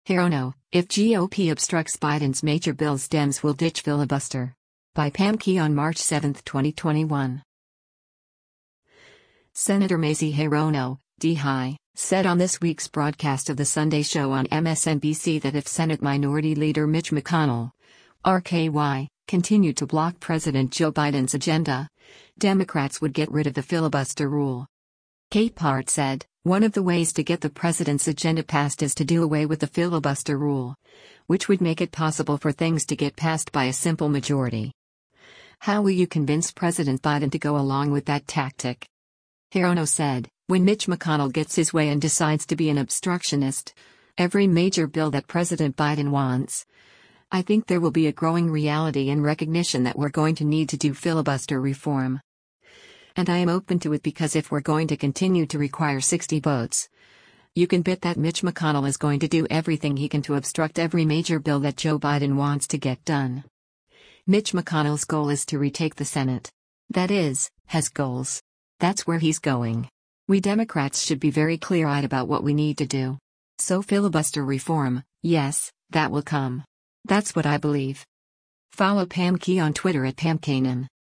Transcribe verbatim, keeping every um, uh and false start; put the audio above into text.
Hirono, if G O P obstructs Biden's major bills, Dems will ditch filibuster. By Pam Key on March seventh, twenty twenty-one. Senator Mazie Hirono, D H I, said on this week's broadcast of The Sunday Show on M S N B C that if Senate Minority Leader Mitch McConnell, R K Y, continued to block President Joe Biden's agenda, Democrats would get rid of the filibuster rule. Capehart said, one of the ways to get the president's agenda passed is to do away with the filibuster rule, which would make it possible for things to get passed by a simple majority. How will you convince President Biden to go along with that tactic? Hirono said, when Mitch McConnell gets his way and decides to be an obstructionist, every major bill that President Biden wants, I think there will be a growing reality and recognition that we're going to need to do filibuster reform. And I am open to it because if we're going to continue to require sixty votes, you can bet that Mitch McConnell is going to do everything he can to obstruct every major bill that Joe Biden wants to get done. Mitch McConnell's goal is to retake the Senate. That is, has goals. That's where he's going. We Democrats should be very clear-eyed about what we need to do. So filibuster reform, yes, that will come. That's what I believe. Follow Pam Key on Twitter at Pam Kanan.